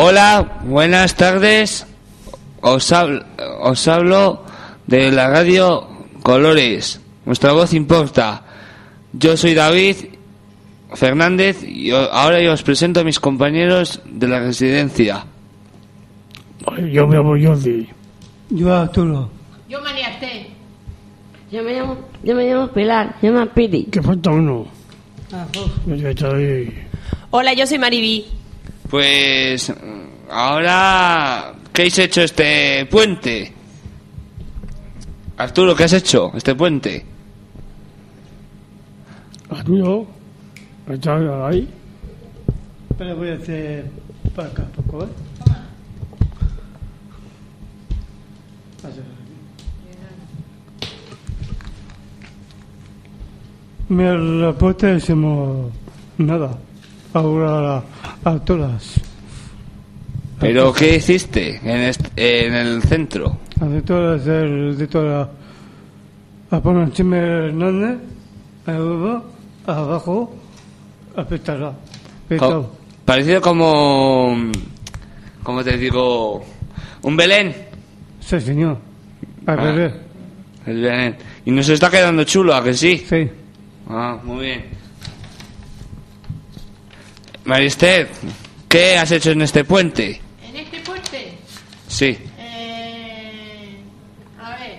Hola, buenas tardes. Os hablo de la radio Colores. Nuestra voz importa. Yo soy David Fernández y ahora yo os presento a mis compañeros de la residencia. Yo me llamo Jordi. Yo Arturo. Yo María Esther. Yo me llamo Pilar. Yo me llamo Pili. Que falta uno. Pues. Yo estoy... Hola, yo soy Mariví. Pues ahora, ¿qué habéis hecho este puente? Arturo, ¿qué has hecho este puente? Arturo, ¿estás ahí? Espera, voy a hacer para acá poco, ¿eh? Mira, la puerta hicimos nada. Ahora a todas. ¿Pero qué hiciste en el centro? De todas, a poner encima Hernández, abajo, a petarla. Parecido como te digo, un Belén. Sí, señor. A ver. El Belén. Y nos está quedando chulo, ¿a que sí? Sí. Ah, muy bien. Maristher, ¿qué has hecho en este puente? ¿En este puente? Sí. A ver.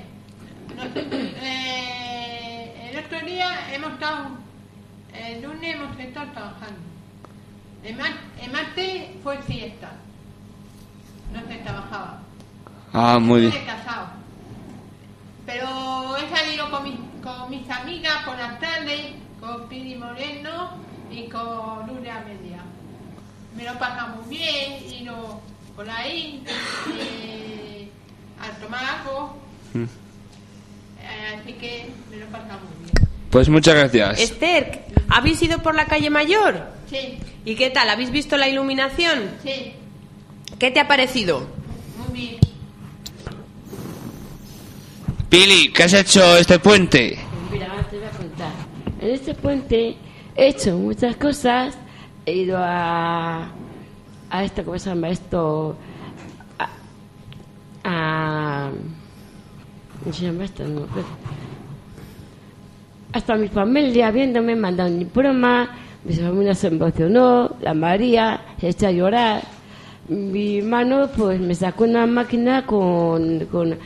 El otro día hemos estado. El lunes hemos estado trabajando. El martes fue fiesta. No se trabajaba. Ah, muy bien. Estuve casado. Pero he salido con mis amigas por las tardes, con Pili Moreno y con Nuria Media. Me lo pasamos bien, y por ahí a tomar algo. Así que me lo pasamos bien. Pues muchas gracias. Esther, ¿habéis ido por la calle Mayor? Sí, ¿Y qué tal? ¿Habéis visto la iluminación? sí, ¿Qué te ha parecido? muy bien. Pili, ¿qué has hecho este puente? Mira, ahora te voy a contar. En este puente he hecho muchas cosas. He ido a esto, ¿cómo se llama esto? ¿Cómo se llama esto? No me acuerdo. Hasta mi familia viéndome, me han dado un diploma, mi familia se emocionó, la María se echó a llorar. Mi hermano pues me sacó una máquina con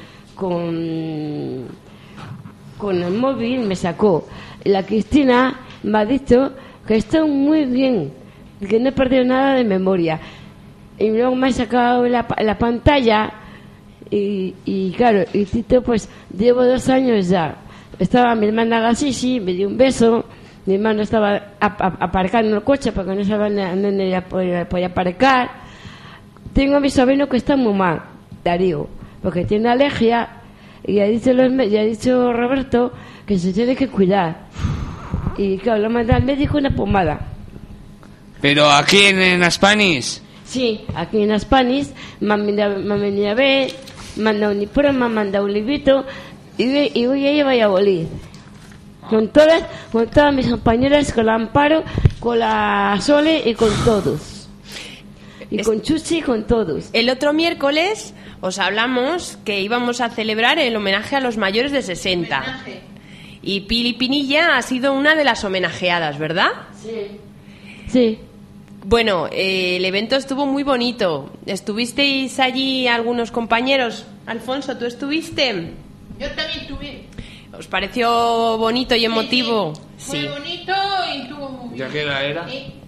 el móvil, me sacó. La Cristina me ha dicho que estoy muy bien, que no he perdido nada de memoria. Y luego me ha sacado la pantalla y claro, y Tito, pues llevo 2 años ya. Estaba mi hermana Gasisi, me dio un beso. Mi hermano estaba aparcando el coche porque no sabía dónde podía aparcar. Tengo a mi sobrino que está muy mal, Darío, porque tiene alergia. Y ya ha dicho Roberto que se tiene que cuidar. Y claro, lo manda al médico una pomada. ¿Pero aquí en Spanish? Sí, aquí en Spanish me han venido a ver, me han dado un diploma, me han dado un librito y voy a ir a Valladolid. Con todas mis compañeras, con la Amparo, con la Sole y con todos. Y con Chuchi y con todos. El otro miércoles os hablamos que íbamos a celebrar el homenaje a los mayores de 60. Homenaje. Y Pili Pinilla ha sido una de las homenajeadas, ¿verdad? Sí. Sí. Bueno, el evento estuvo muy bonito. ¿Estuvisteis allí algunos compañeros? Alfonso, ¿tú estuviste? Yo también estuve. ¿Os pareció bonito y emotivo? Sí. Fue bonito y estuvo muy bien. ¿Ya qué hora era?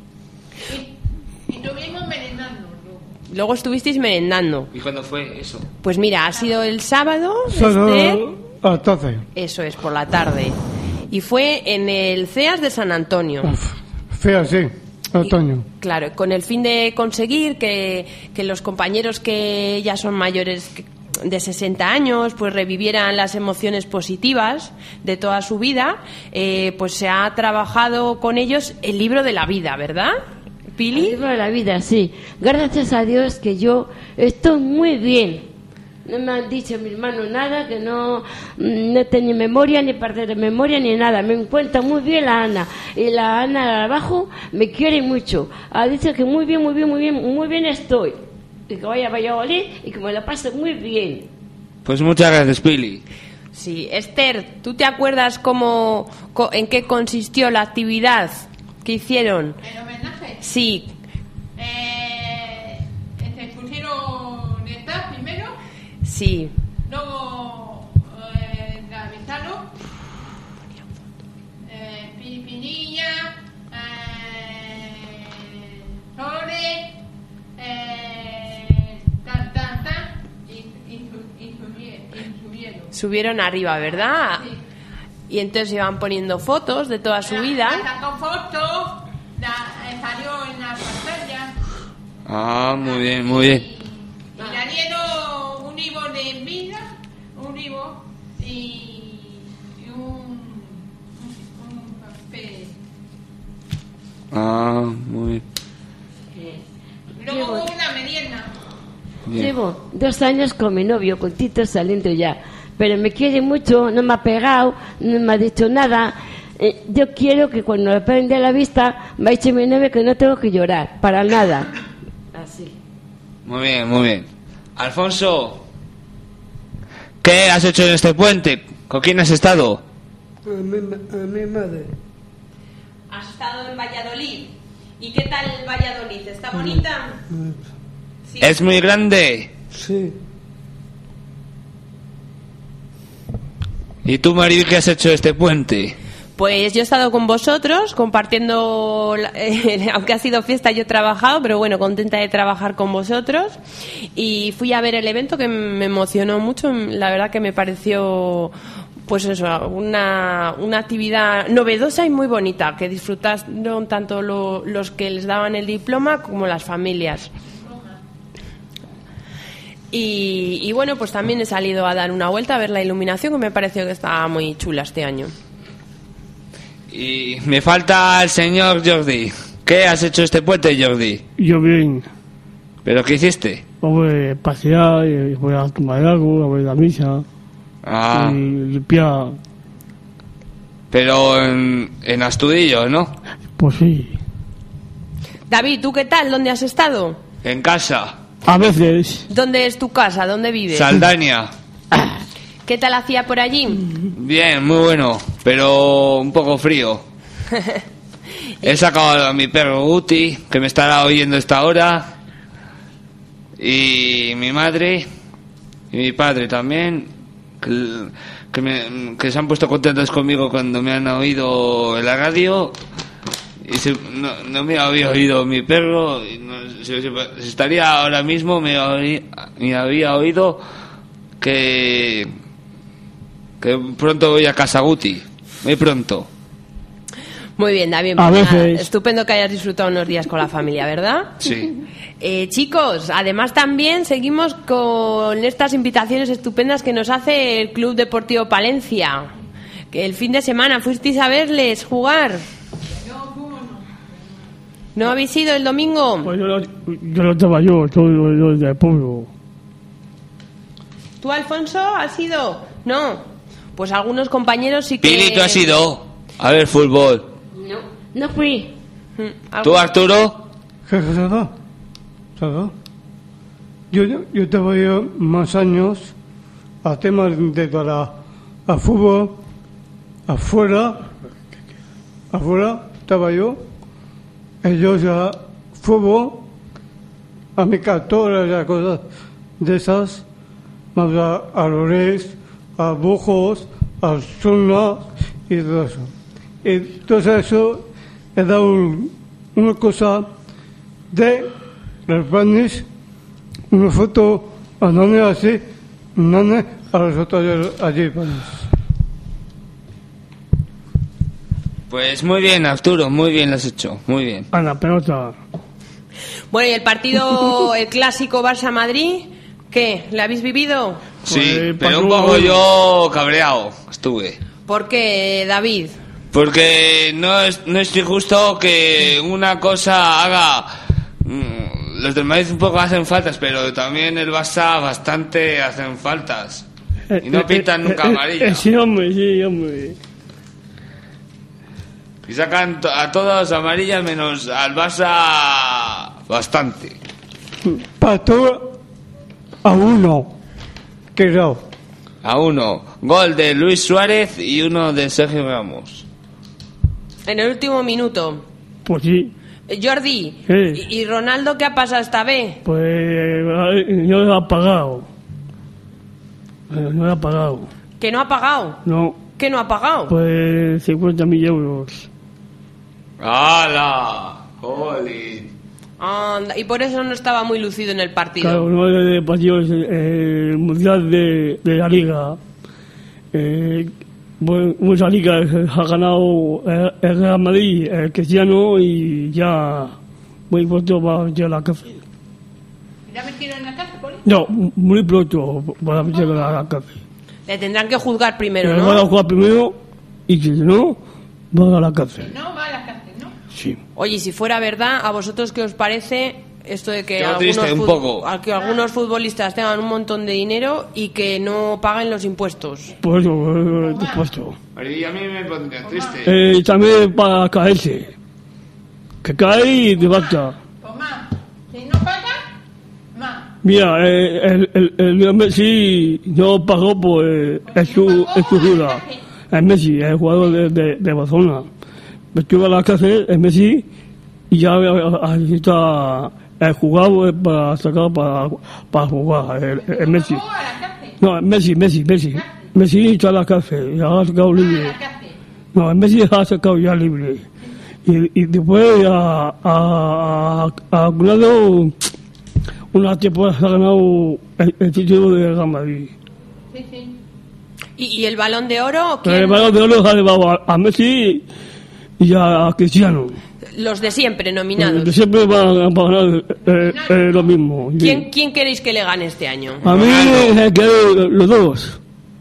Y estuvimos merendando. Luego estuvisteis merendando. ¿Y cuándo fue eso? Pues mira, ha sido el sábado. Solo a las 12. Eso es, por la tarde. Y fue en el CEAS de San Antonio. Fea, sí, otoño. Claro, con el fin de conseguir que los compañeros que ya son mayores de 60 años pues revivieran las emociones positivas de toda su vida, pues se ha trabajado con ellos el libro de la vida, ¿verdad, Pili? El libro de la vida, sí. Gracias a Dios que yo estoy muy bien. No me han dicho mi hermano nada, que no tengo memoria, ni perder de memoria, ni nada. Me encuentra muy bien la Ana. Y la Ana de abajo me quiere mucho. Ha dicho que muy bien estoy. y que vaya a Valladolid y que me lo pase muy bien. Pues muchas gracias, Pili. Sí, Esther, ¿tú te acuerdas en qué consistió la actividad que hicieron? ¿El homenaje? Sí. Se pusieron estas primero, Sí. luego Gravitalo, Pinilla, Sole, y subieron. Subieron arriba, ¿verdad? Sí. Y entonces iban poniendo fotos de toda su vida. Sacó fotos, salió en la pantalla. Ah, muy bien, muy bien. Y le dieron un libro de vida, un libro y un papel. Ah, muy bien. Luego una merienda. Bien. Llevo 2 años con mi novio, con Tito, saliendo ya. Pero me quiere mucho, no me ha pegado, no me ha dicho nada. Yo quiero que cuando me prenda la vista me ha dicho mi novio que no tengo que llorar, para nada. Así. Muy bien, muy bien. Alfonso, ¿qué has hecho en este puente? ¿Con quién has estado? A mi madre. Has estado en Valladolid. ¿Y qué tal Valladolid? ¿Está bonita? Sí. Es muy grande. Sí. ¿Y tú, Maribel, qué has hecho este puente? Pues yo he estado con vosotros compartiendo, aunque ha sido fiesta, yo he trabajado, pero bueno, contenta de trabajar con vosotros. Y fui a ver el evento que me emocionó mucho, la verdad que me pareció, pues eso, una actividad novedosa y muy bonita, que disfrutaron tanto los que les daban el diploma como las familias. Y bueno, pues también he salido a dar una vuelta a ver la iluminación, que me pareció que estaba muy chula este año. Y me falta el señor Jordi. ¿Qué has hecho este puente, Jordi? Yo bien. ¿Pero qué hiciste? Voy a pasear, y voy a tomar algo, a ver la misa, Ah, y limpiar. pero en Astudillo, ¿no? Pues sí. David, ¿tú qué tal? ¿Dónde has estado? En casa. A veces, ¿Dónde es tu casa? ¿Dónde vives? Saldaña. ¿Qué tal hacía por allí? Bien, muy bueno, pero un poco frío. He sacado a mi perro Guti, que me estará oyendo esta hora, y mi madre y mi padre también, que se han puesto contentos conmigo cuando me han oído en la radio, y no me había oído mi perro, y si estaría ahora mismo, me había oído que pronto voy a casa Guti, muy pronto. Muy bien, David. A Pues nada, veces. estupendo que hayas disfrutado unos días con la familia, ¿verdad? Sí. Chicos, además también seguimos con estas invitaciones estupendas que nos hace el Club Deportivo Palencia. Que el fin de semana fuisteis a verles jugar. ¿No habéis ido el domingo? pues yo no estaba yo del pueblo. ¿Tú, Alfonso, has ido? No. Pues algunos compañeros sí que... Pili, tú has ido a ver fútbol. No fui. ¿Tú, Arturo? ¿Qué cosa? ¿Sabes? Yo estaba yo más años a temas de para a fútbol afuera estaba yo, ellos ya fútbol a mi todas las cosas de esas, más a Lorés, a Bujos, a Zuna y todo eso. Y todo eso he dado una cosa de los panes, una foto a Nane así, Nane a los otros allí panes. Pues muy bien, Arturo, muy bien lo has hecho, muy bien. A la pelota. Bueno, ¿y el partido, el clásico Barça-Madrid? ¿Qué? ¿Le habéis vivido? Sí, Pues, pero un pasó- poco yo cabreado estuve. ¿Por qué, David? Porque no es justo que una cosa haga... Los del Madrid un poco hacen faltas, pero también el Barça bastante hacen faltas. Y no pintan nunca amarilla. Sí, hombre. Y sacan a todos amarillas menos al Barça bastante. Pastor a 1. Quedó. A 1. Gol de Luis Suárez y uno de Sergio Ramos. En el último minuto. Pues sí. Jordi, Sí. ¿y Ronaldo qué ha pasado esta vez? Pues no lo ha pagado. No lo ha pagado. ¿Que no ha pagado? No. ¿Que no ha pagado? Pues 50.000 euros. ¡Hala! ¡Jolín! Anda, y por eso no estaba muy lucido en el partido. Claro, no de partidos el mundial de la liga. Muchas ligas ha ganado el Real Madrid, el Cristiano, y ya muy pronto va a meter a la cárcel. ¿Ya metieron en la casa, Poli? No, muy pronto va a meter a la cárcel. Le tendrán que juzgar primero, Pero van a ¿no? jugar primero y si no, van a la cárcel. No, va a la cárcel, ¿no? Sí. Oye, si fuera verdad, ¿a vosotros qué os parece esto de que Qué triste, un poco. que algunos futbolistas tengan un montón de dinero y que no paguen los impuestos? Por eso, te he puesto. Y a mí me pondría triste. También para caerse. Que cae y te basta. Pues más, si no paga, más. Mira, el Messi no pagó pues es su duda. El Messi, el jugador de Barcelona. Estuvo a la cárcel, el Messi, y ya está el jugador para sacar para jugar, el Messi. ¿Pagó a la cárcel? No, Messi. Messi está a la cárcel, ya ha sacado A libre. la cárcel. No, el Messi ha sacado ya libre. Y después ha ganado una temporada, ha ganado el título de Real Madrid. Sí, sí. ¿Y el Balón de Oro? Pero ¿quién? el Balón de Oro ha llevado a Messi y a Cristiano. Los de siempre Que nominados. siempre van a ganar lo mismo. ¿Quién queréis que le gane este año? A mí que los dos.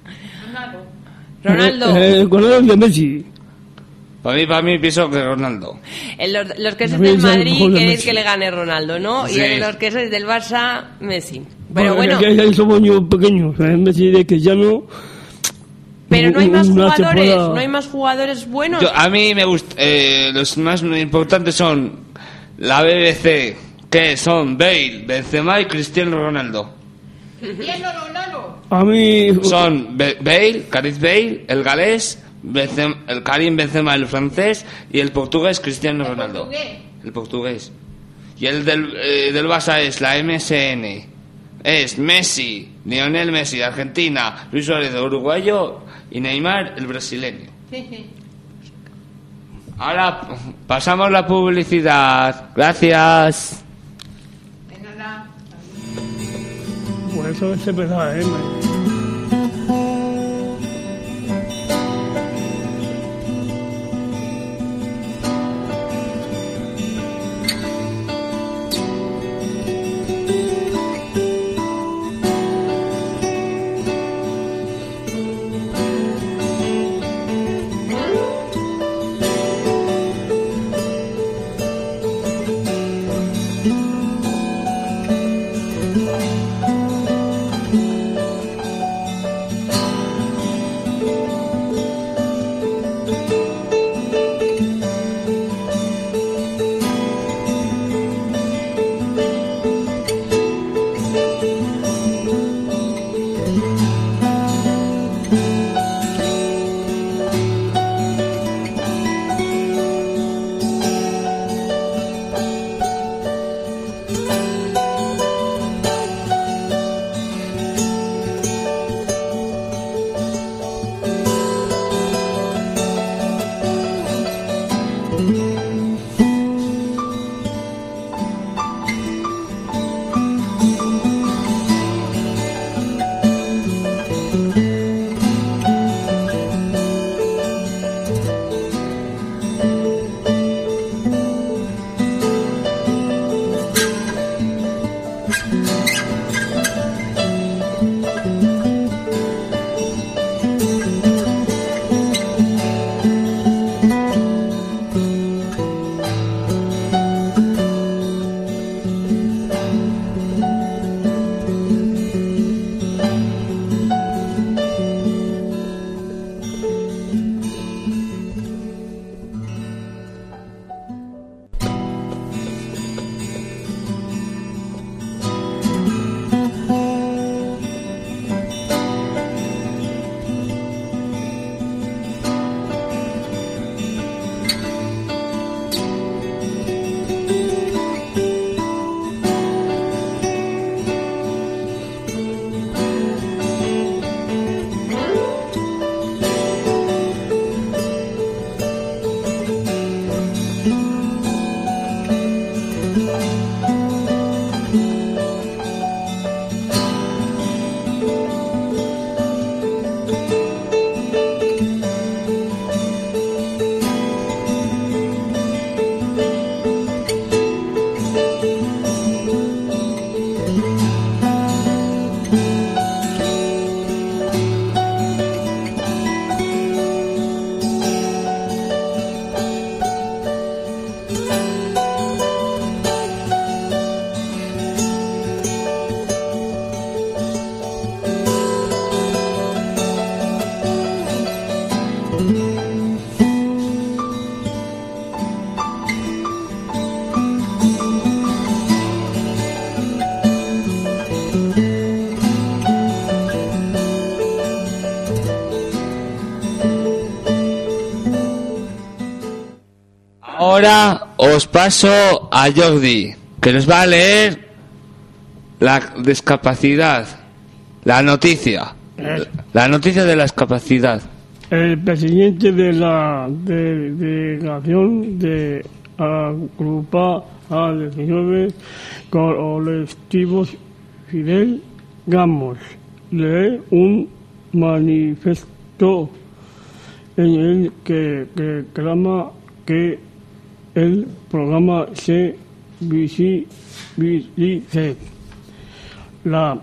Ronaldo. Ronaldo y Messi. Para mí pienso que Ronaldo. Los que sois También del es el Madrid mejor de queréis Messi. que le gane Ronaldo, ¿no? Sí. Y los que sois del Barça, Messi. Pero bueno, Que somos niños pequeños. Messi de Cristiano. pero no hay más una jugadores, temporada- no hay más jugadores buenos. A mí me gusta. Los más importantes son la BBC, que son Bale, Benzema y Cristiano Ronaldo. Cristiano Ronaldo. A mí. Son Bale, Gareth Bale, el galés, el Karim Benzema, el francés, y el portugués Cristiano Ronaldo. portugués. El portugués. Y el del Barça es la MSN. Es Messi, Lionel Messi de Argentina, Luis Suárez de uruguayo y Neymar el brasileño. Sí, sí. Ahora pasamos la publicidad. Gracias. De nada. Pues eso es verdad, ahora os paso a Jordi, que nos va a leer la discapacidad, la noticia de la discapacidad. El presidente de la delegación de Agrupa A19 Colectivos Fidel Ramos lee un manifiesto en el que reclama que el programa se visibilice. La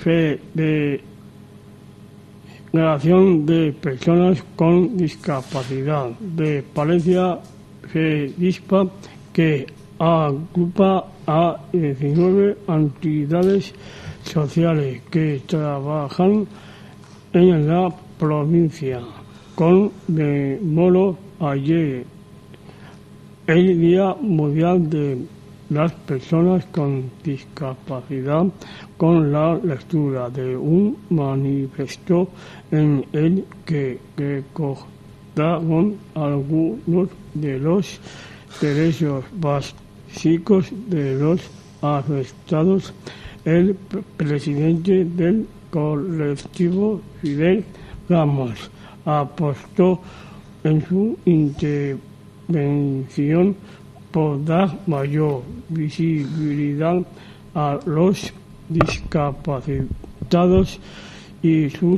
Federación de Personas con Discapacidad de Palencia, FEDISPA, que agrupa a 19 entidades sociales que trabajan en la provincia, conmemoró ayer el Día Mundial de las Personas con Discapacidad con la lectura de un manifiesto en el que recordaron algunos de los derechos básicos de los afectados. El presidente del colectivo Fidel Ramos apostó en su intervención por dar mayor visibilidad a los discapacitados y su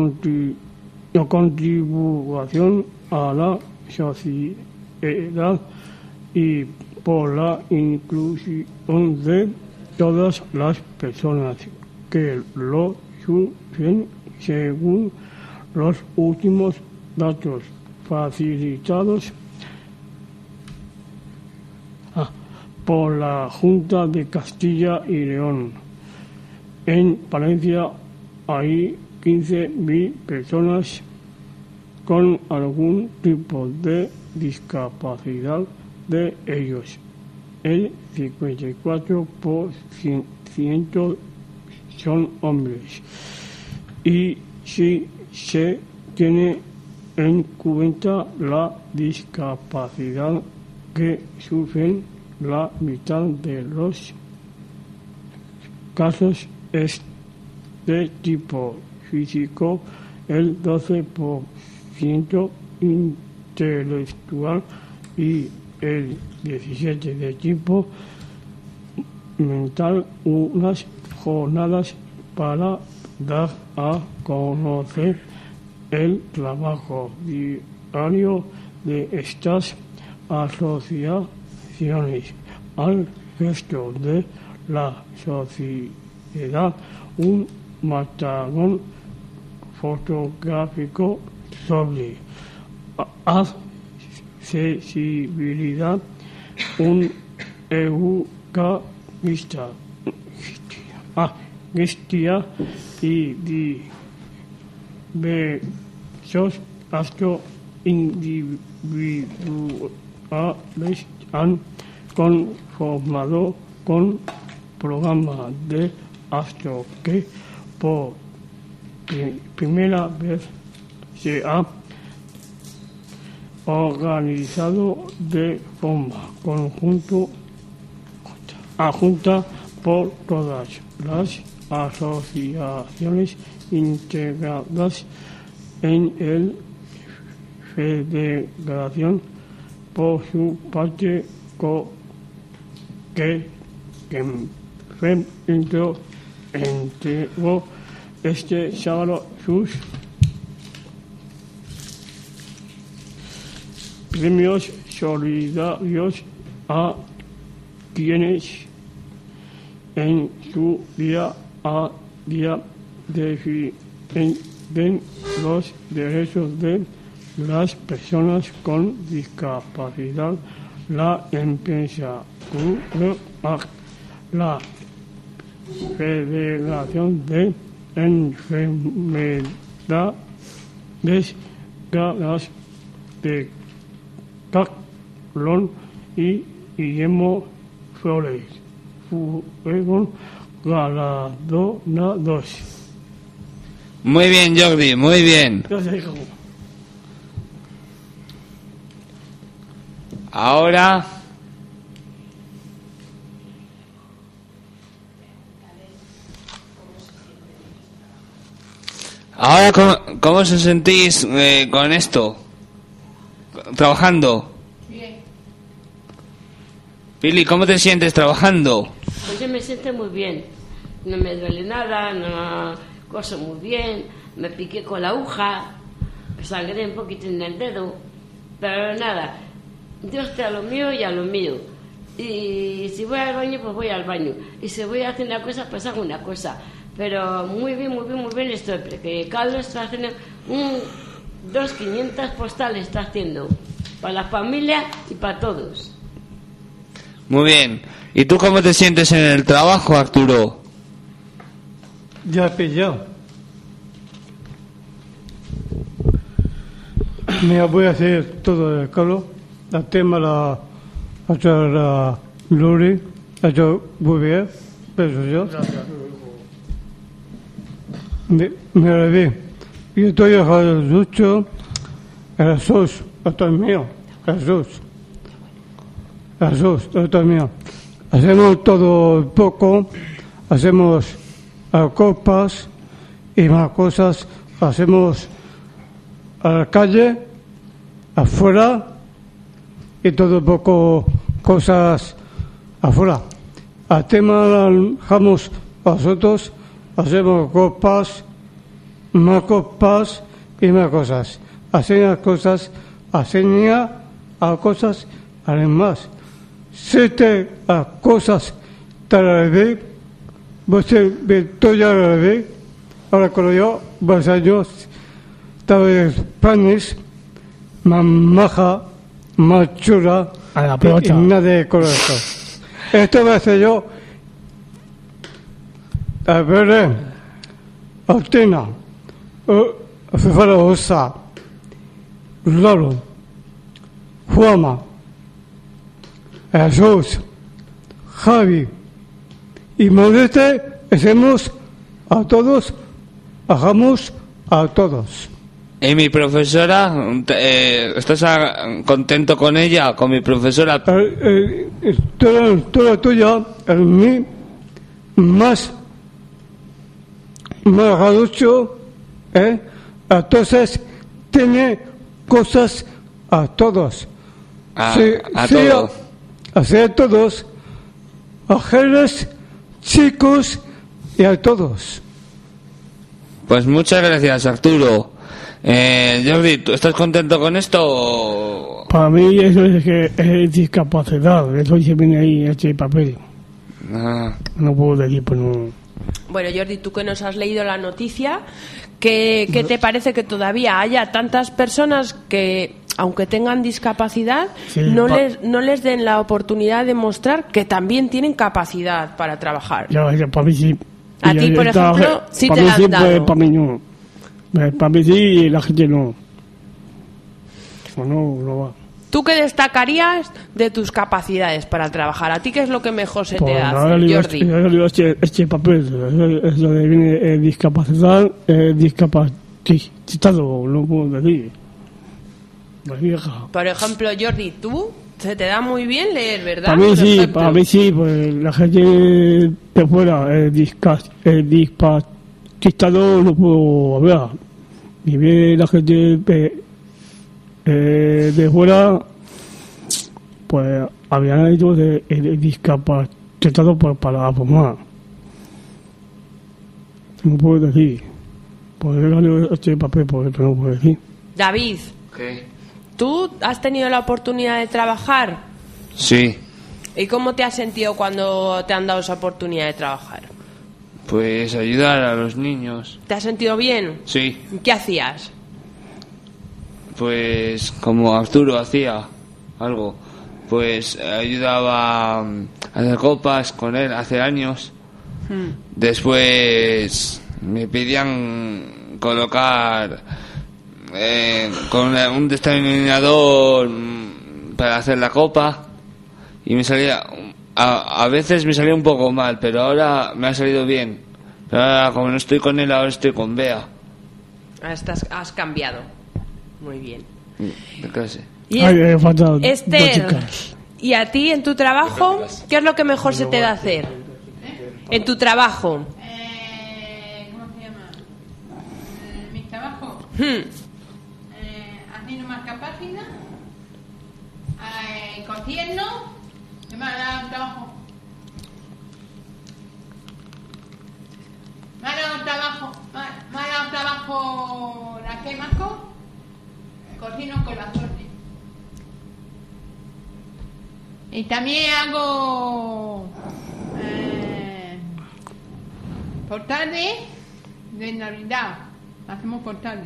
contribución a la sociedad y por la inclusión de todas las personas que lo sufren, según los últimos datos facilitados por la Junta de Castilla y León. En Palencia hay 15.000 personas con algún tipo de discapacidad. De ellos, el 54% son hombres. Y si se tiene en cuenta la discapacidad que sufren, la mitad de los casos es de tipo físico, el 12% intelectual y el 17% de tipo mental. Unas jornadas para dar a conocer el trabajo diario de estas asociaciones al resto de la sociedad, un maratón fotográfico sobre accesibilidad, un eucarista y diversos actos individuales han conformado con programa de actos que por primera vez se ha organizado de forma conjunta por todas las asociaciones integradas en el Federación. Por su parte, que entregó este sábado sus premios solidarios a quienes en su día a día defienden los derechos de las personas con discapacidad. La empresa la Federación de Enfermedades Raras de Caclón y Guillermo Flores fueron galardonados. Muy bien, Jordi, muy bien. Ahora... Ahora, ¿cómo os sentís con esto? Trabajando. Bien. Pili, ¿cómo te sientes trabajando? Pues yo me siento muy bien. No me duele nada, no coso muy bien. Me piqué con la aguja, sangré un poquito en el dedo, pero nada. Yo estoy a lo mío y a lo mío. Y si voy al baño, pues voy al baño. Y si voy a hacer una cosa, pues hago una cosa. Pero muy bien estoy, porque Carlos está haciendo 500 postales está haciendo para la familia y para todos. Muy bien. ¿Y tú cómo te sientes en el trabajo, Arturo? Ya pillado. Mira, voy a hacer todo el Carlos. El tema la Lori, ha hecho muy bien, pero yo. Mira bien, yo estoy a Jesús, esto es mío, Jesús, esto es mío. Hacemos todo poco, hacemos copas y más cosas, hacemos a la calle, afuera y todo poco cosas afuera. Al tema dejamos nosotros, hacemos copas y más cosas. Hacemos cosas, a cosas, además. 7 cosas para ver, vos todo ya lo ve, ahora con yo, varios años, estaba en panes, más maja, más chula, A la pelota. y nada de correcto. Esto va a ser yo, a ver, Ortina, Fefalosa, Lolo, Juama, Jesús, Javi y Modeste, hacemos a todos, hagamos a todos. ¿Y mi profesora? ¿Estás contento con ella, con mi profesora? Toda tuya, en mí, más gaducho, entonces tiene cosas a todos. A Sí, todos. a todos, a mujeres, chicos y a todos. Pues muchas gracias, Arturo. Jordi, ¿tú estás contento con esto? Para mí eso es que es discapacidad, eso se viene ahí este papel. Ah, No puedo decir, pues no. Bueno, Jordi, tú que nos has leído la noticia, ¿qué te parece que todavía haya tantas personas que, aunque tengan discapacidad, Sí, no les den la oportunidad de mostrar que también tienen capacidad para trabajar? Ya, para mí sí. A ti, por ejemplo, sí para te mí la han sí, dado. pues, para mí no. Para mí sí y la gente no. O no va. ¿Tú qué destacarías de tus capacidades para trabajar? ¿A ti qué es lo que mejor se te Pues hace, ahora le Jordi? digo este papel, es lo de viene discapacidad, discapacitado, no puedo decir. La vieja. Por ejemplo, Jordi, tú se te da muy bien leer, ¿verdad? Para mí Por sí, ejemplo. para mí sí, pues la gente de fuera, discapacitado no puedo hablar. Y ve la gente de fuera, pues habían hecho de discapacitado para fumar. No puedo decir. Pues he ganado este papel, porque no puedo decir. David, ¿qué? ¿tú has tenido la oportunidad de trabajar? Sí, ¿Y cómo te has sentido cuando te han dado esa oportunidad de trabajar? pues ayudar a los niños. ¿Te has sentido bien? Sí, ¿Qué hacías? pues como Arturo hacía algo, pues ayudaba a hacer copas con él hace años. Después me pedían colocar con un destornillador para hacer la copa y me salía a veces me salía un poco mal, pero ahora me ha salido bien. Pero ahora, como no estoy con él, ahora estoy con Bea Has cambiado. Muy bien. de clase. Y Ay, falta dos Esther, chicas. ¿y a ti en tu trabajo qué es lo que mejor se te da hacer? En tu trabajo. ¿Cómo se llama? Mi trabajo. Haciendo más capacidad. Cociendo. ¿Qué me ha dado trabajo? Me ha dado trabajo la que marco. Cocino corazones. Y también hago portales de Navidad. Hacemos portales.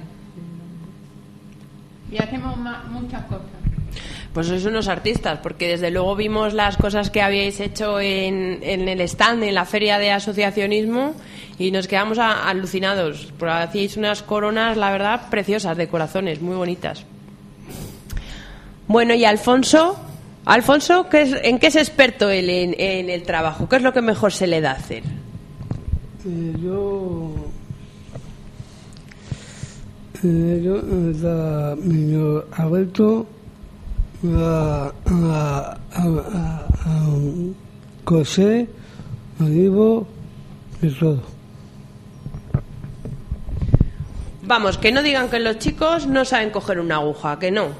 Y hacemos muchas cosas. Pues sois unos artistas, porque desde luego vimos las cosas que habíais hecho en el stand, en la feria de asociacionismo, y nos quedamos alucinados. Porque hacíais unas coronas, la verdad, preciosas, de corazones, muy bonitas. Bueno, y Alfonso, ¿en qué es experto él en el trabajo? ¿Qué es lo que mejor se le da hacer? Yo Alberto a coser, olivo y todo. Vamos, que no digan que los chicos no saben coger una aguja, que no.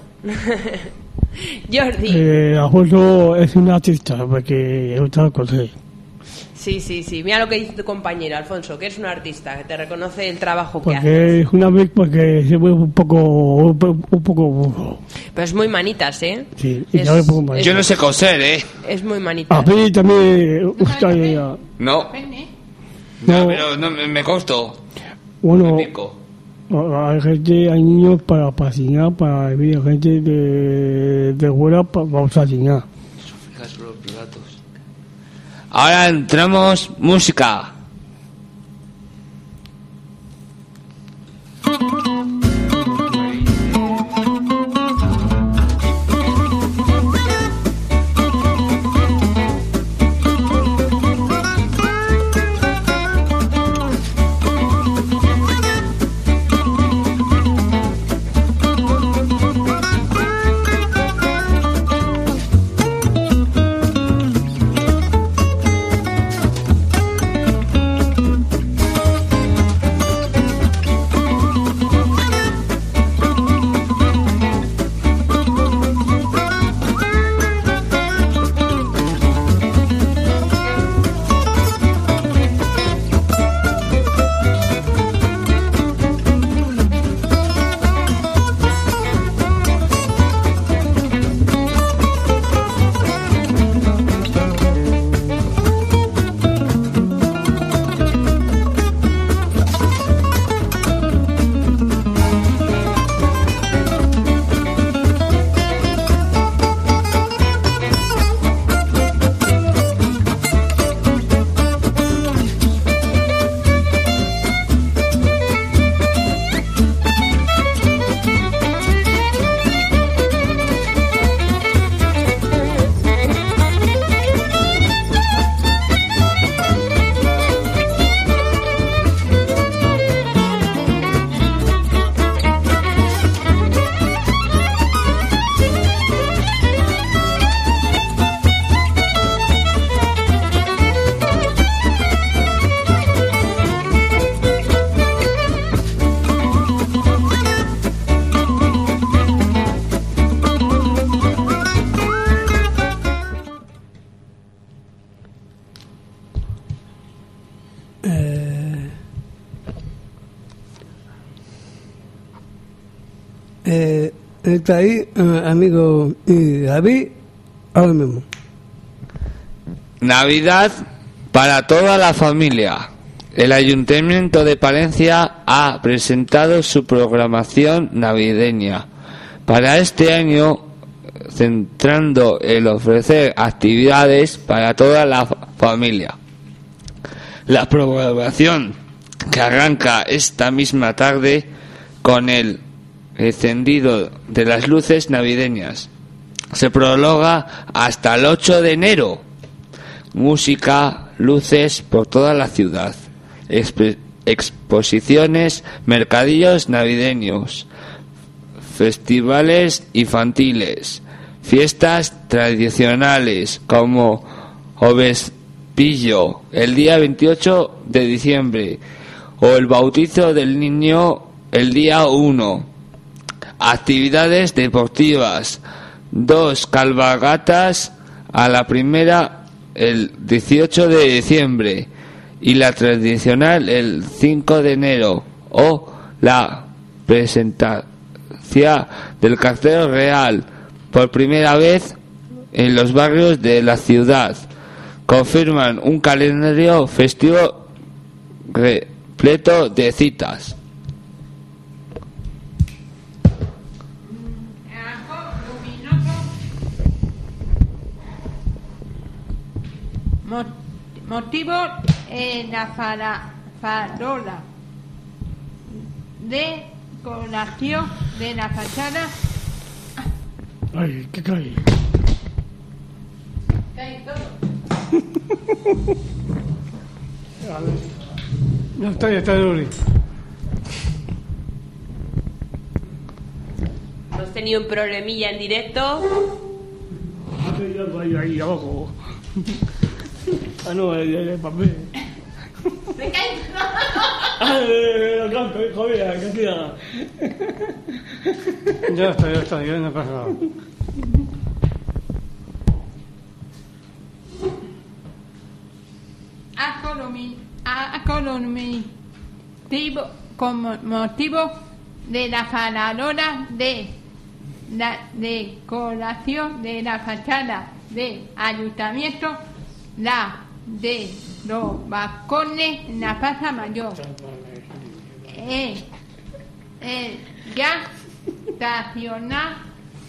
Jordi. Alfonso es un artista porque le gusta coser. Sí. Mira lo que dice tu compañero, Alfonso, que es un artista, que te reconoce el trabajo que hace. Porque es una vez porque se ve un poco burro. Pero es muy manitas, ¿eh? Sí, y sabe un poco más. Yo no sé coser, ¿eh? Es muy manitas. A mí también gusta ella. No. Depende. No, pero no me costó. Bueno, Me pico. hay gente, hay niños para cocinar, para vivir, gente de fuera para cocinar. Fijas los platos. Ahora entramos música. Está ahí, amigo y David, ahora mismo. Navidad para toda la familia. El Ayuntamiento de Palencia ha presentado su programación navideña para este año, centrando el ofrecer actividades para toda la familia. La programación, que arranca esta misma tarde con el encendido de las luces navideñas, se prolonga hasta el 8 de enero. Música, luces por toda la ciudad, exposiciones, mercadillos navideños, festivales infantiles, fiestas tradicionales como Ovespillo el día 28 de diciembre o el bautizo del niño el día 1. Actividades deportivas, 2 cabalgatas a la primera el 18 de diciembre y la tradicional el 5 de enero o la presentación del cartero real por primera vez en los barrios de la ciudad. Confirman un calendario festivo repleto de citas. Motivo en la farola de colación de la fachada. Ay, ¿qué cae? Cae todo. Ya está, Loli. Hemos tenido un problemilla en directo. Ahí abajo. Ah, no, el papel. Me cae. Joder, ¿qué tira? Ya está, ya no pasa nada. Como motivo de la farola de la decoración de la fachada del ayuntamiento, la de los balcones en la Plaza Mayor. Ya estacionar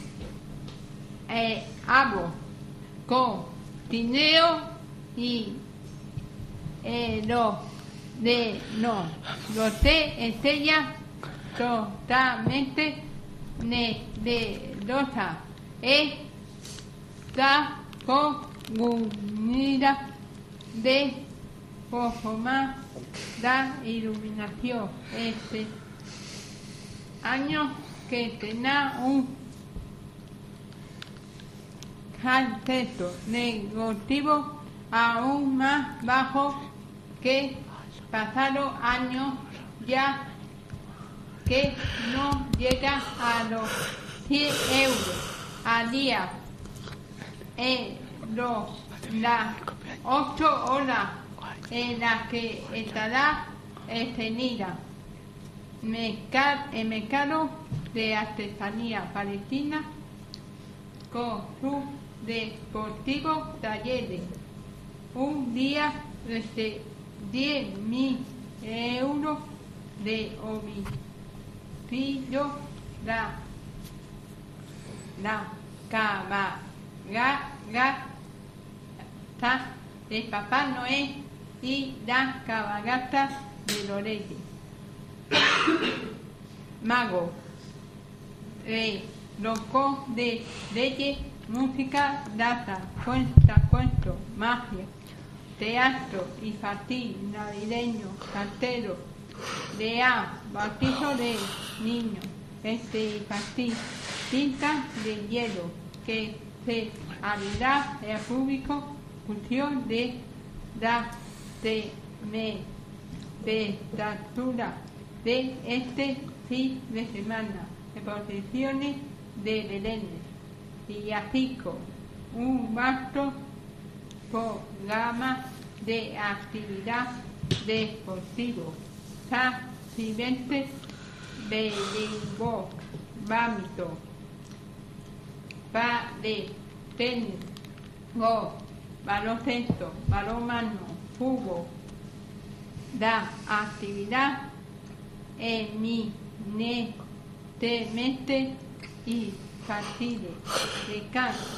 agua con dinero y los de estrellas totalmente negrosa. Está unida de formar la iluminación este año que tendrá un concepto negativo aún más bajo que pasados años, ya que no llega a los 100 euros al día. Las 8 horas en las que estará extendida el mercado de artesanía palestina con sus deportivos talleres. Un día desde 10.000 euros de ovillo, la cabalgata de Papá Noel y la cabalgata de los Reyes Magos, loco de Reyes, música, danza, cuento, magia, teatro infantil, navideño, cartero, bautizo de niños, infantil, tinta de hielo, que se abrirá al público, función de la temperatura de este fin de semana, exposiciones de Belén y así un vasto programa de actividad deportivo, accidente de voleibol, badminton, de tenis, golf, baloncesto, balonmano, fútbol, la actividad eminentemente infantil de caso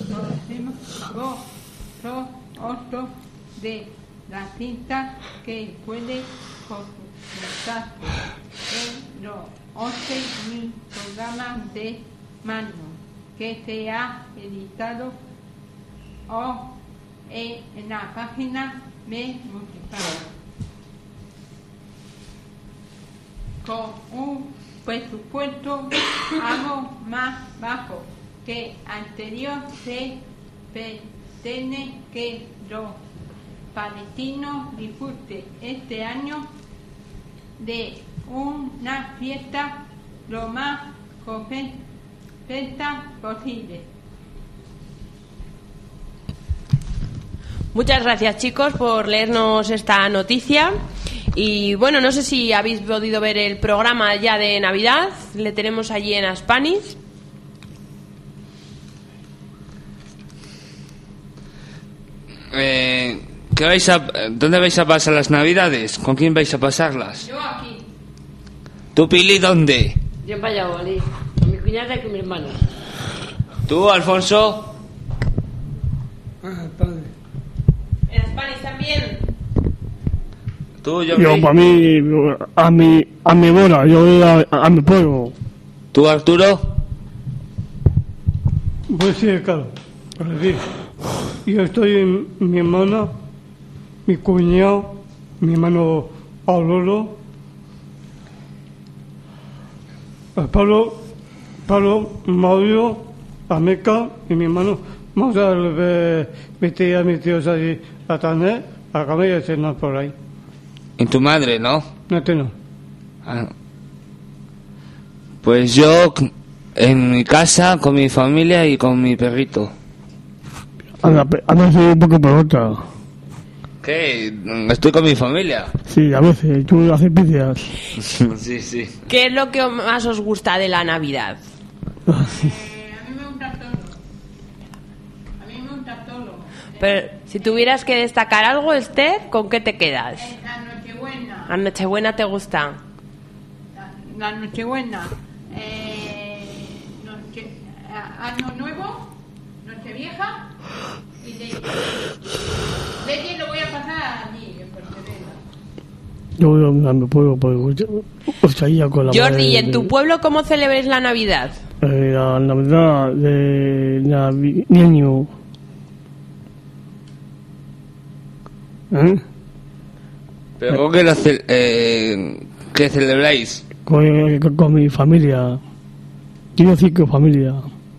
otro de la cinta que puede consultarse en los 11.000 programas de mano que se ha editado o en la página de Municipal con un presupuesto algo más bajo que anterior. Se pretende que los palestinos disfruten este año de una fiesta lo más completa posible. Muchas gracias, chicos, por leernos esta noticia. Y bueno, no sé si habéis podido ver el programa ya de Navidad. Le tenemos allí en Aspaniz. ¿Dónde vais a pasar las Navidades? ¿Con quién vais a pasarlas? Yo aquí. ¿Tú, Pili, dónde? Yo en Valladolid, con mi cuñada y con mi hermano. ¿Tú, Alfonso? Padre. ¿En Aspaniz también? ¿Tú, Yo, Jordi? para mí, a mi boda, yo voy a mi pueblo. ¿Tú, Arturo? Pues sí, claro. Yo estoy en mi hermana, mi cuñado, mi hermano Aurora, Pablo, Mario, Ameca y mi hermano. Vamos a ver mis tíos allí a Taner, a comer y a cenar por ahí. ¿Y tu madre, no? No tengo. Ah. Pues yo en mi casa, con mi familia y con mi perrito. Anda, sí, un poco pelota. ¿Qué? Estoy con mi familia. Sí, a veces, tú haces picias. Sí, sí. ¿Qué es lo que más os gusta de la Navidad? A mí me gusta todo. A mí me gusta todo. Pero si tuvieras que destacar algo, Esther, ¿con qué te quedas? La Nochebuena. ¿A Nochebuena te gusta? La Nochebuena. Año Nuevo. Nochevieja. Y Leyes lo voy a pasar allí, en Pontevedra. Yo voy a mi pueblo, pues ahí con la Jordi, ¿y madre en tu pueblo cómo celebráis la Navidad? la Navidad de niño. ¿Pero cómo que que celebráis? Con mi familia. Quiero decir que familia.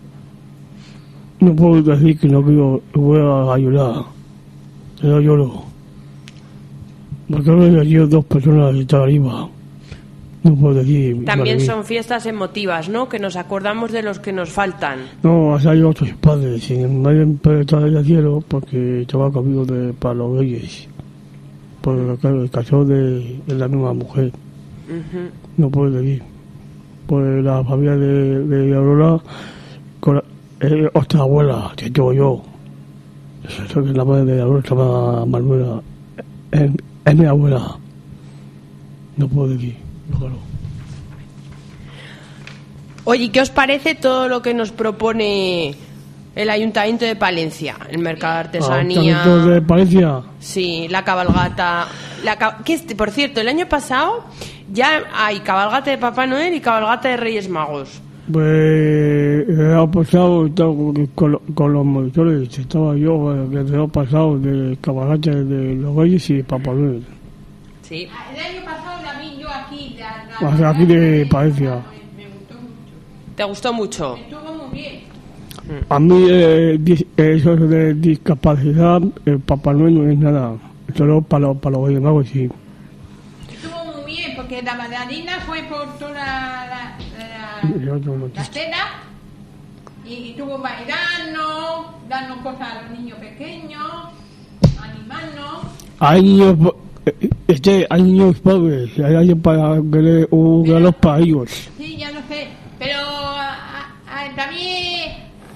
No puedo decir que no quiero, voy a ayudar. Yo lloro. Porque ahora yo dos personas que están arriba. No puedo decir. También vale, son fiestas emotivas, ¿no? Que nos acordamos de los que nos faltan. no, hay otros padres. Y me han prestado el cielo porque estaba conmigo para los reyes. Porque el casó de la misma mujer. Ujú. No puedo decir. Pues la familia de Aurora con otra abuela que tengo yo. Eso que la madre de Aurora se llama Manuela. Es mi abuela. No puedo decir. Claro. Oye, ¿y qué os parece todo lo que nos propone el Ayuntamiento de Palencia? El mercado de artesanía. ¿De Palencia? Sí, la cabalgata. Por cierto, el año pasado ya hay cabalgata de Papá Noel y cabalgata de Reyes Magos. Pues el año pasado estaba con los monitores. Estaba yo el año pasado de cabalgata de los Reyes y Papá Noel. Sí. El año pasado la vi yo aquí. Aquí de Palencia. Me gustó mucho. ¿Te gustó mucho? Estuvo muy bien. A mí eso de discapacidad, el Papá Noel no es nada. Solo para los Reyes Magos, sí. Estuvo muy bien porque la bailarina fue por toda la cena y estuvo bailando, dando cosas a los niños pequeños, animando. Hay niños, hay niños pobres, hay alguien para que le un regalo para ellos. Sí, ya lo sé, pero también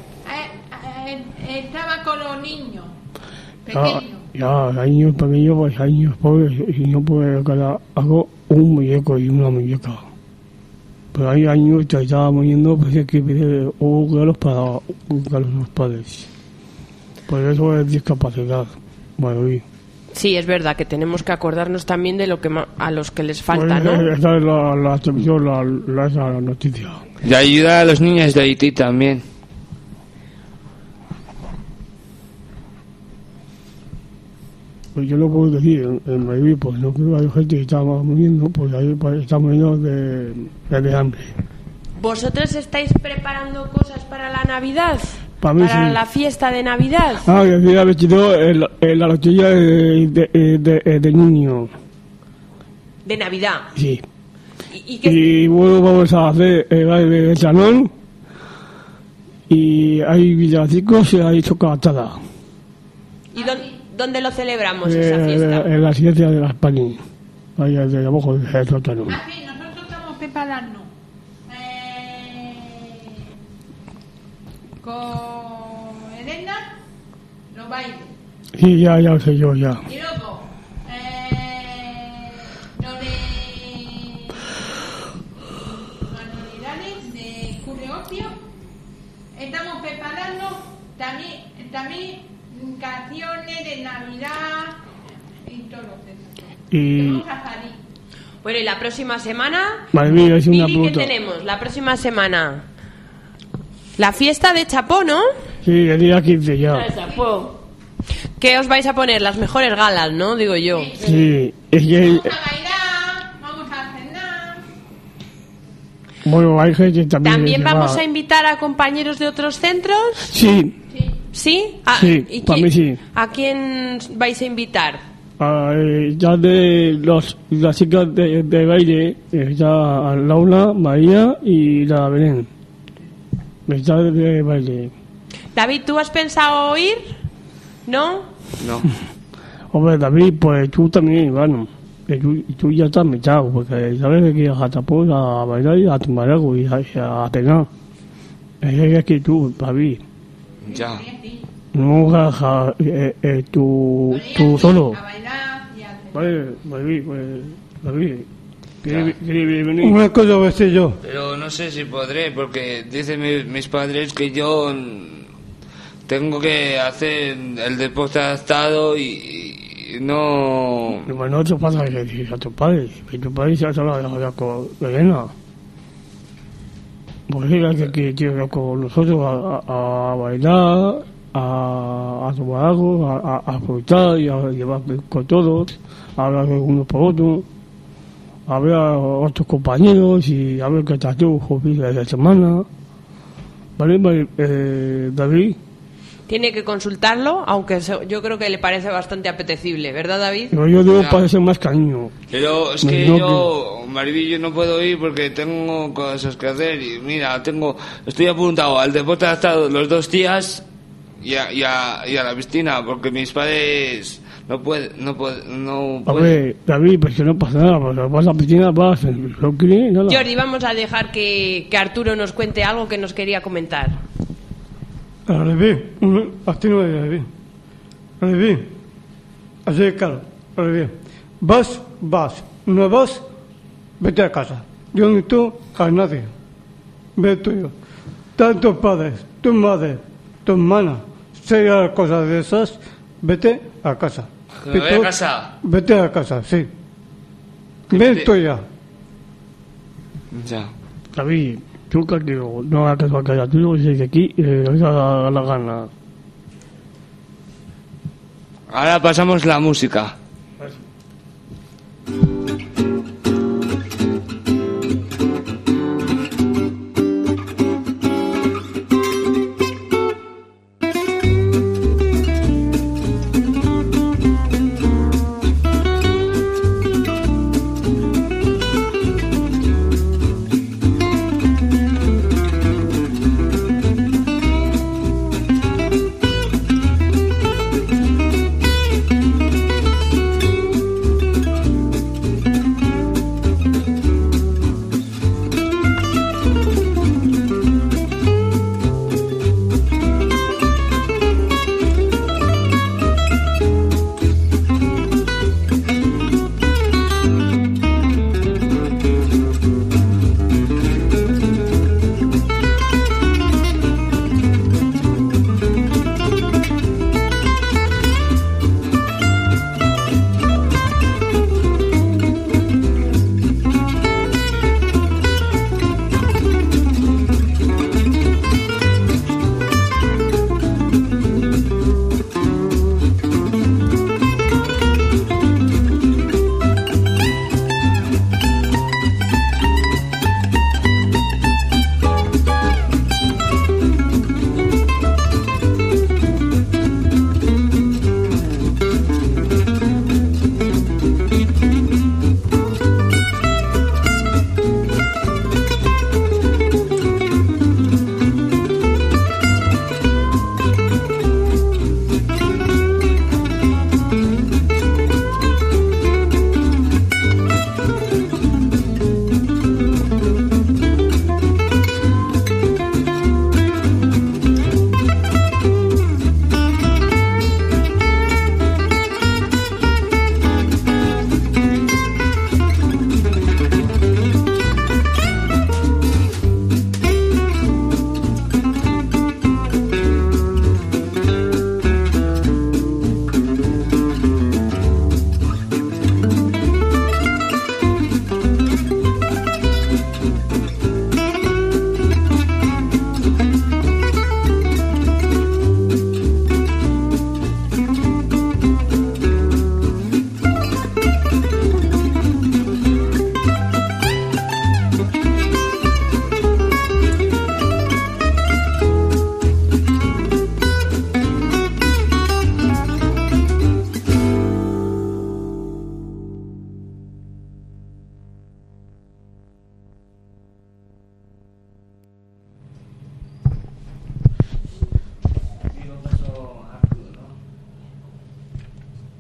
estaba con los niños pequeños. Ya, hay niños pequeños, pues hay niños pobres y no puedo regalar algo, un muñeco y una muñeca. Pero hay niños que estaban muriendo, pues hay que pedir un regalo para los padres. Por eso es discapacidad. Bueno, y Sí, es verdad que tenemos que acordarnos también de lo que a los que les falta, pues, ¿no? esa es la televisión, la noticia. Y ayuda a los niños de Haití también. Pues yo no puedo decir en Madrid, pues no creo que hay gente que está muriendo, pues ahí pues, está muriendo de hambre. ¿Vosotros estáis preparando cosas para la Navidad? Para mí sí. La fiesta de Navidad. Ah, y el día 22 la lotería de niño. De Navidad. Sí. ¿Y qué? Y luego vamos a hacer el baile de salón. Y hay villancicos y hay chocolatada. ¿Y dónde lo celebramos esa fiesta? En la ciencia de las Panis. Ahí de abajo del sótano. Ah, sí, nosotros estamos preparando con Elena los bailes. Sí, ya sé yo, ya. Y luego, lo de manualidades de Curiocio. Estamos preparando también canciones de Navidad y todo eso. Y... Vamos a salir. Bueno, y la próxima semana... Madre mía, es una Billy, ¿qué puta. tenemos la próxima semana? La fiesta de Chapó, ¿no? Sí, el día 15 ya. ¿Qué os vais a poner? Las mejores galas, ¿no? Digo yo. Sí, es que... Vamos a bailar, vamos a cenar. Bueno, hay gente también... ¿También que vamos va- a invitar a compañeros de otros centros? Sí, ¿Sí? Sí, ¿y para mí sí. ¿A quién vais a invitar? ya de las chicas de baile, ya Laura, María y la Belén. Está de baile. David, ¿tú has pensado ir? ¿No? No. Hombre, David, pues tú también, bueno. Y tú ya estás mechado, porque sabes que ir a Japón a bailar y a tomar algo y a cenar. Es que tú, David, Ya. no tú solo. A bailar y a cenar. Vale, David, pues, David, ¿quiere venir? Una cosa voy a decir yo. Pero no sé si podré, porque dicen mis padres que yo tengo que hacer el deporte adaptado y no... Bueno, eso pasa que dices a tu padre, que tu padre se ha hablado con Elena. Pues ella que quiere ir con nosotros a bailar, a tomar algo, a frutar y a llevar con todos, a hablar uno por otro, a ver a otros compañeros y a ver qué tal tú, de la semana. ¿Vale, David? Tiene que consultarlo, aunque yo creo que le parece bastante apetecible, ¿verdad, David? Yo digo Ya. para ser más cariño. Pero es que No, yo, Maribí, yo no puedo ir porque tengo cosas que hacer y mira, estoy apuntado al deporte adaptado los 2 días y a la piscina porque mis padres no pueden. A ver, David, pues que no pasa nada, pues vas a la piscina, vas, no quieres nada. Jordi, vamos a dejar que Arturo nos cuente algo que nos quería comentar. Aleví, así no es Aleví. Aleví, así de claro, Aleví. Vas, no vas, vete a casa. Yo no invito a nadie. Ve tuyo. Tantos padres, tu madre, tu hermana, sea cosas de esas, vete a casa. ¿Que me vaya a casa? Vete a casa, sí. Ve tuya. Ya. David, tú que no hagas caso a cada tú, dices que aquí da la gana. Ahora pasamos la música.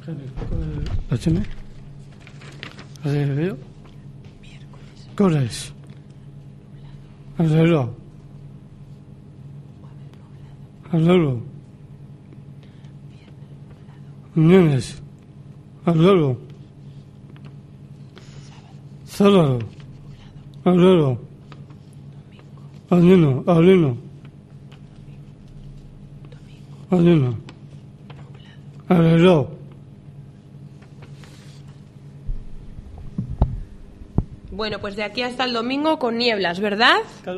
¿Escúchame? ¿Veo? Miércoles. Hazlo. Lunes. Hazlo. Sábado. Hazlo. Alino. Hazlo. Bueno, pues de aquí hasta el domingo con nieblas, ¿verdad? Claro.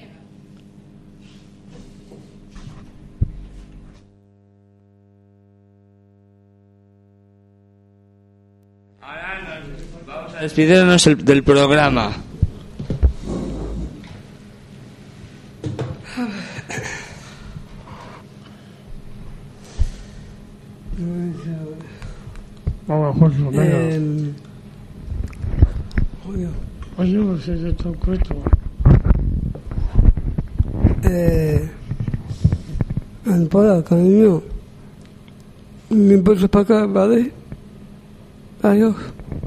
Ahora vamos a despedirnos del programa. Vamos, Jorge, venga. Oye, no sé si está correcto. Para, cariño. ¿Me puedes para acá, vale? Adiós.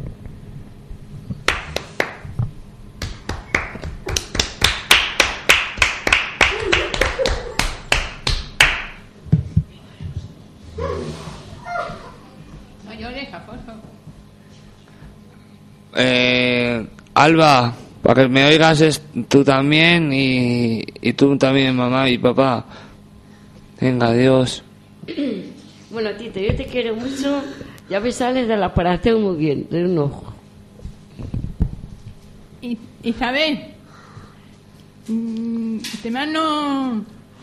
No llores, Afonso. Alba, para que me oigas tú también y tú también, mamá y papá. Venga, adiós. Bueno, Tito, yo te quiero mucho. Ya me sales de la operación muy bien, de un ojo. Isabel, te mando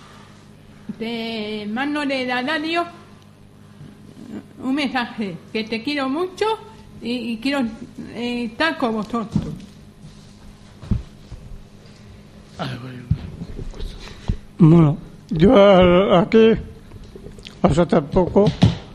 de la radio un mensaje que te quiero mucho y quiero estar con vosotros. Bueno, yo aquí, hasta tampoco,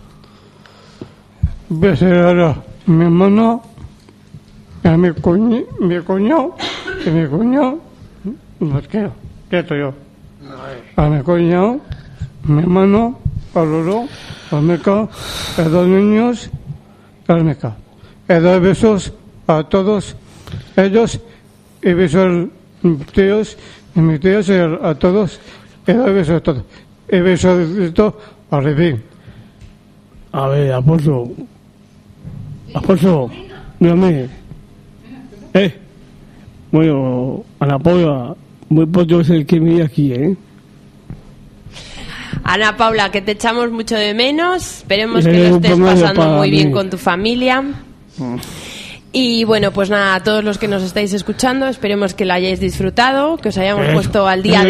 voy a hacer ahora mi hermano, a mi cuñado, y mi cuñado, pues quieto yo, a mi cuñado, mi hermano, a Lolo, a Meca, a dos niños, a Meca. He dado besos a todos ellos y besos a mis tíos y mis tías y a todos. He dado besos a todos. Y besos de todo a Revin. A ver, Afonso, mírame. Bueno, Ana Paula, muy pronto es el que viene aquí, Ana Paula, que te echamos mucho de menos. Esperemos que lo estés pasando muy bien con tu familia. Y bueno, pues nada, a todos los que nos estáis escuchando, esperemos que lo hayáis disfrutado, que os hayamos puesto al día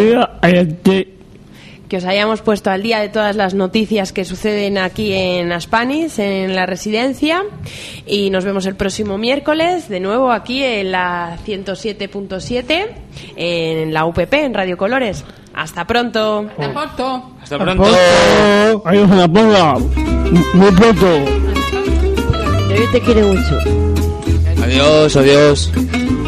de todas las noticias que suceden aquí en Aspanis, en la residencia, y nos vemos el próximo miércoles de nuevo aquí en la 107.7 en la UPP, en Radio Colores. Hasta pronto. Hasta pronto. Adiós, Ana Paula, muy pronto. Yo te quiero mucho. Adiós.